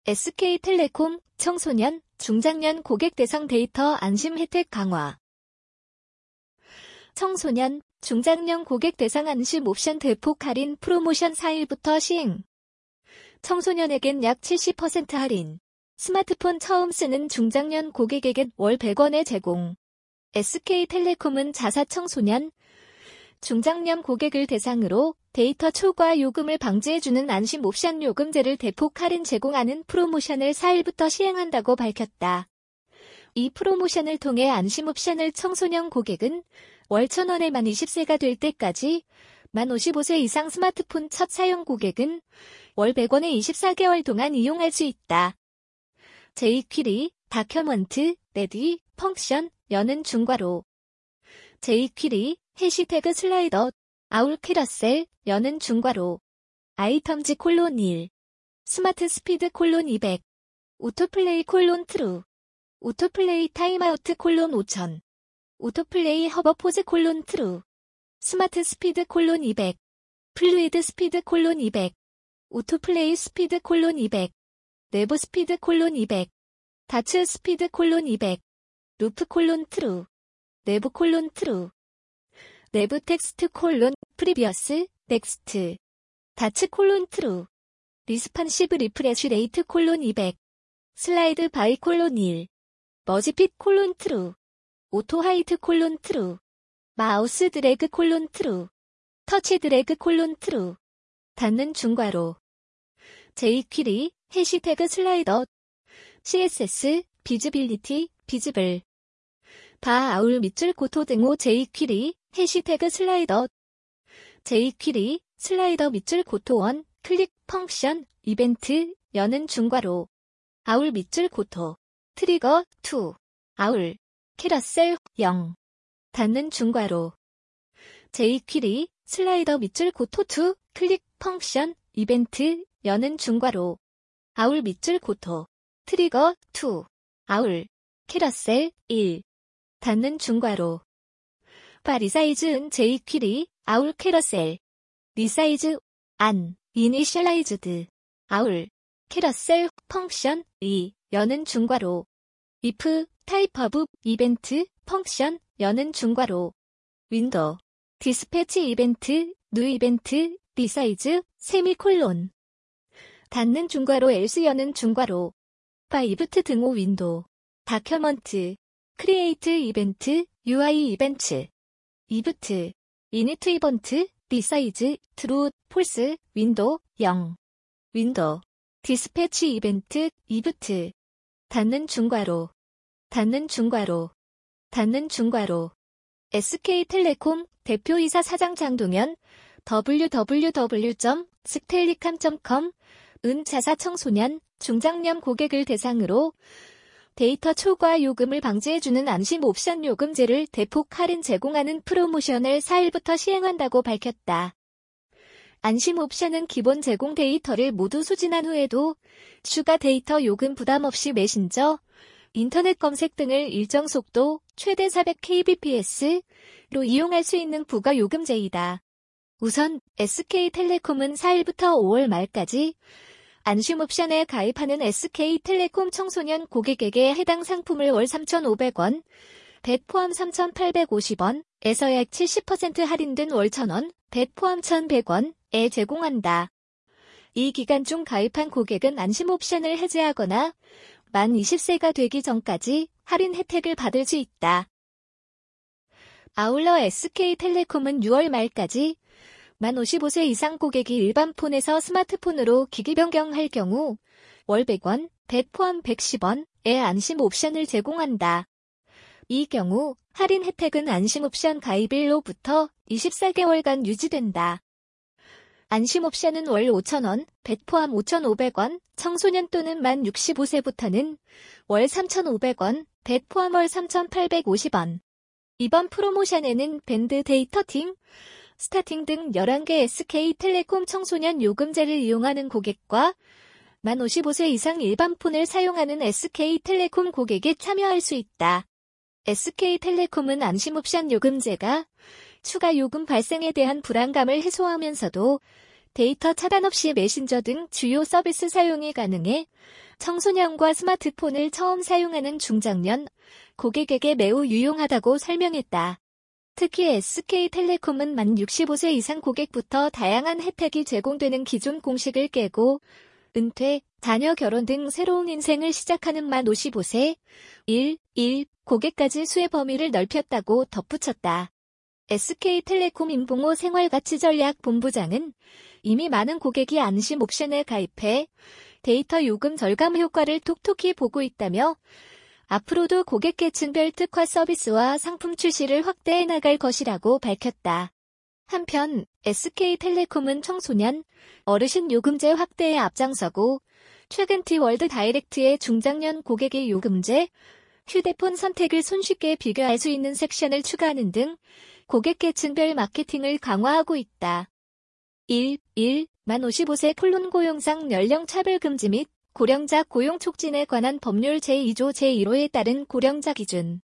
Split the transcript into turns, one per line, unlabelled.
SK텔레콤 청소년, 중장년 고객 대상 데이터 안심 혜택 강화. 청소년, 중장년 고객 대상 안심 옵션 대폭 할인 프로모션 4일부터 시행. 청소년에겐 약 70% 할인. 스마트폰 처음 쓰는 중장년 고객에겐 월 100원의 제공. SK텔레콤은 자사 청소년, 중장년 고객을 대상으로 데이터 초과 요금을 방지해주는 안심 옵션 요금제를 대폭 할인 제공하는 프로모션을 4일부터 시행한다고 밝혔다. 이 프로모션을 통해 안심 옵션을 청소년 고객은 월 1,000원에 만 20세가 될 때까지, 만 55세 이상 스마트폰 첫 사용 고객은 월 100원에 24개월 동안 이용할 수 있다. jQuery, 다큐먼트, 레디, 펑션, 여는 중괄호. jQuery, 해시태그 슬라이더, 아울 캐러셀, 여는 중괄호. 아이템즈 콜론 1. 스마트 스피드 콜론 200. 오토플레이 콜론 트루. 오토플레이 타임아우트 콜론 5000. 오토플레이 허버포즈 콜론 트루. 스마트 스피드 콜론 200. 플루이드 스피드 콜론 200. 오토플레이 스피드 콜론 200. 내부 스피드 콜론 200. 다츠 스피드 콜론 200. 루프 콜론 트루. 내부 콜론 트루. 내부 텍스트 콜론 프리비어스 넥스트. 다츠 콜론 트루. 리스판시브 리프레쉬 레이트 콜론 200. 슬라이드 바이 콜론 1. 머지핏 콜론 트루. 오토 하이트 콜론 트루. 마우스 드래그 콜론 트루. 터치 드래그 콜론 트루. 닫는 중괄호. jQuery, 해시태그 슬라이더. CSS, 비즈빌리티, 비즈블. 바 아울 밑줄 고토 등호 jQuery, 해시태그 슬라이더. jQuery, 슬라이더 밑줄 고토 1, 클릭 펑션, 이벤트, 여는 중괄호. 아울 밑줄 고토. 트리거 2. 아울. 캐러셀 0. 닫는 중괄호. jQuery, 슬라이더 밑줄 고토 2, 클릭 펑션, 이벤트, 여는 중괄호. 아울 밑줄 고토. 트리거 2. 아울. 캐러셀 1. 닫는 중괄호. 바 리사이즈은 jQuery, 아울 캐러셀. 리사이즈, 안, 이니셜라이즈드. 아울. 캐러셀, 펑션, 2, 여는 중괄호. if, 타입 오브, 이벤트, 펑션, 여는 중괄호. 윈도우. 디스패치 이벤트, 뉴 이벤트, 리사이즈, 세미콜론. 닫는 중괄호 else 여는 중괄호. 바 이브트 등호 윈도우. 다큐먼트. 크리에이트 이벤트, UI 이벤트. 이브트. 이니트 이벤트, 리사이즈, 트루, 폴스, 윈도우, 0. 윈도우. 디스패치 이벤트, 이브트. 닫는 중괄호. 닫는 중괄호. 닫는 중괄호. SK텔레콤 대표이사 사장 장동현 www.stellicam.com 은 자사 청소년, 중장년 고객을 대상으로 데이터 초과 요금을 방지해주는 안심 옵션 요금제를 대폭 할인 제공하는 프로모션을 4일부터 시행한다고 밝혔다. 안심 옵션은 기본 제공 데이터를 모두 소진한 후에도 추가 데이터 요금 부담 없이 메신저, 인터넷 검색 등을 일정 속도 최대 400kbps로 이용할 수 있는 부가 요금제이다. 우선 SK텔레콤은 4일부터 5월 말까지 안심 옵션에 가입하는 SK텔레콤 청소년 고객에게 해당 상품을 월 3,500원, 벳 포함 3,850원에서 약 70% 할인된 월 1,000원, 벳 포함 1,100원에 제공한다. 이 기간 중 가입한 고객은 안심 옵션을 해제하거나 만 20세가 되기 전까지 할인 혜택을 받을 수 있다. 아울러 SK텔레콤은 6월 말까지 만 55세 이상 고객이 일반 폰에서 스마트폰으로 기기 변경할 경우 월 100원, 벳 포함 110원의 안심 옵션을 제공한다. 이 경우 할인 혜택은 안심 옵션 가입일로부터 24개월간 유지된다. 안심 옵션은 월 5,000원, 벳 포함 5,500원, 청소년 또는 만 65세부터는 월 3,500원, 벳 포함 월 3,850원. 이번 프로모션에는 밴드 데이터팅, 스타팅 등 11개 SK텔레콤 청소년 요금제를 이용하는 고객과 만 55세 이상 일반 폰을 사용하는 SK텔레콤 고객이 참여할 수 있다. SK텔레콤은 안심 옵션 요금제가 추가 요금 발생에 대한 불안감을 해소하면서도 데이터 차단 없이 메신저 등 주요 서비스 사용이 가능해 청소년과 스마트폰을 처음 사용하는 중장년 고객에게 매우 유용하다고 설명했다. 특히 SK텔레콤은 만 65세 이상 고객부터 다양한 혜택이 제공되는 기존 공식을 깨고 은퇴, 자녀 결혼 등 새로운 인생을 시작하는 만 55세, 1 고객까지 수혜 범위를 넓혔다고 덧붙였다. SK텔레콤 임봉호 생활가치전략본부장은 이미 많은 고객이 안심 옵션에 가입해 데이터 요금 절감 효과를 톡톡히 보고 있다며 앞으로도 고객 계층별 특화 서비스와 상품 출시를 확대해 나갈 것이라고 밝혔다. 한편 SK텔레콤은 청소년, 어르신 요금제 확대에 앞장서고 최근 T월드 다이렉트의 중장년 고객의 요금제, 휴대폰 선택을 손쉽게 비교할 수 있는 섹션을 추가하는 등 고객 계층별 마케팅을 강화하고 있다. 만 55세 콜론 고용상 연령 차별 금지 및 고령자 고용 촉진에 관한 법률 제2조 제1호에 따른 고령자 기준